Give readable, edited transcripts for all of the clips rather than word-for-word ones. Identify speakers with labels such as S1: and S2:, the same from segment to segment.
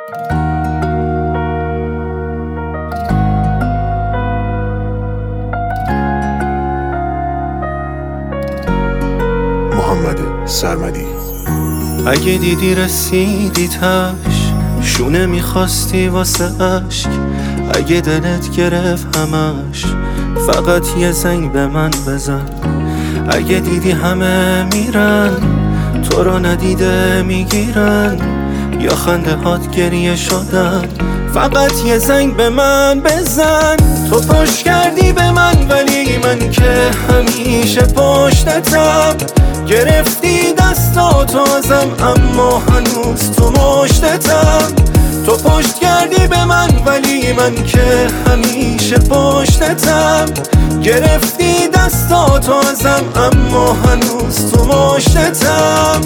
S1: محمد سرمدی.
S2: اگه دیدی رسیدی تش، شونه میخواستی واسه عشق، اگه دلت گرفت همش، فقط یه زنگ به من بزن. اگه دیدی همه میرن، تو رو ندیده میگیرن، یا خنده هات گریه شدن، فقط یه زنگ به من بزن. تو پشت کردی به من ولی من که همیشه پشتتم، گرفتی دستاتو ازم اما هنوز تو مشتتم. تو پشت کردی به من ولی من که همیشه پشتتم، گرفتی دستاتو ازم اما هنوز تو مشتتم.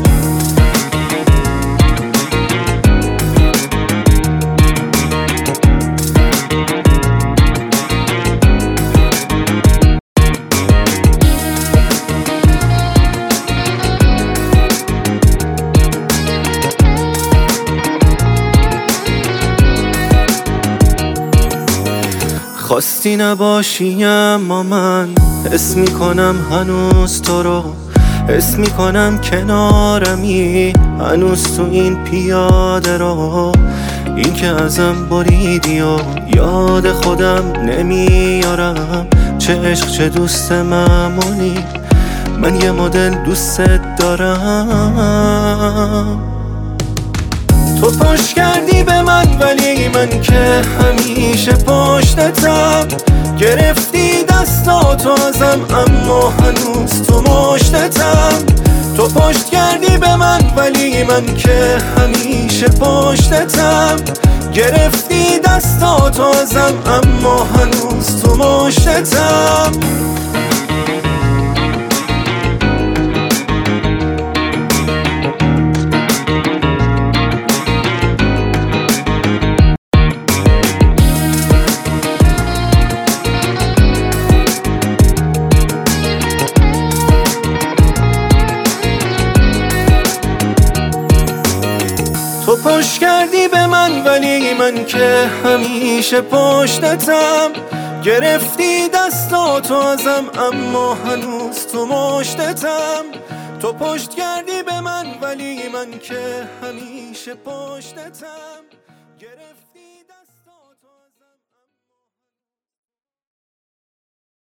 S2: خواستی نباشی اما من حس میکنم هنوز تو رو، حس میکنم کنارمی هنوز تو این پیاده رو. این که ازم بریدی و یاد خودم نمیارم، چه عشق چه دوست معمولی، من یه مدل دوست دارم. تو پشت کردی به من ولی من که همیشه پشتتم، گرفتی دستاتو ازم اما هنوز تو مشتتم. تو پشت کردی به من ولی من که همیشه پشتتم، گرفتی دستاتو ازم اما هنوز تو مشتتم. تو پشت کردی به من ولی من که همیشه پشتتم، گرفتی دستاتو ازم اما هنوز تو مشتتم. تو پشت کردی به من ولی من که همیشه پشتتم.